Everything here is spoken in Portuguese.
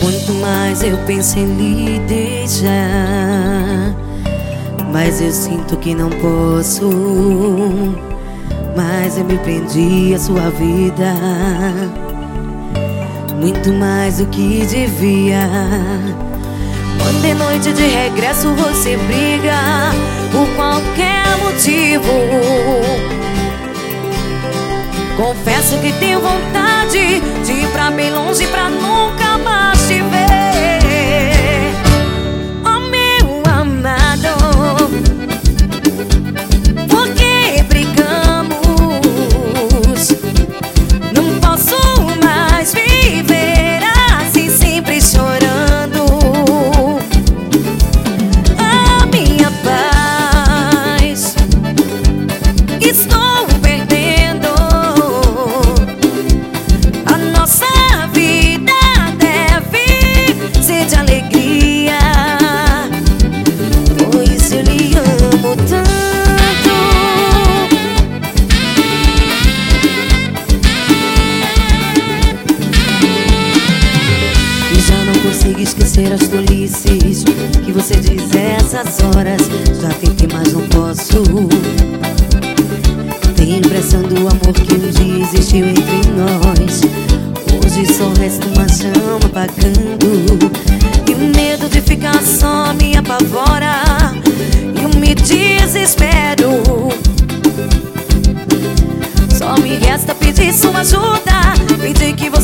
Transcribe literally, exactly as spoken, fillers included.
Quanto mais eu penso em lhe deixar, mas eu sinto que não posso. Mas eu me prendi à sua vida, muito mais do que devia. Quando de noite de regresso você briga por qualquer motivo, confesso que tenho vontade de ir pra bem longe pra nunca mais te ver. Oh, meu amado, por que brigamos? Não posso mais viver assim, sempre chorando. A minha paz estou perdendo. A nossa vida deve ser de alegria, pois eu lhe amo tanto. E já não consigo esquecer as tolices que você diz essas horas. Já tentei, mas não posso. Tenho a impressão do amor que um dia existiu entre nós. Hoje só resta uma chama apagando, e o medo de ficar só me apavora. E eu me desespero. Só me resta pedir sua ajuda, pedir que você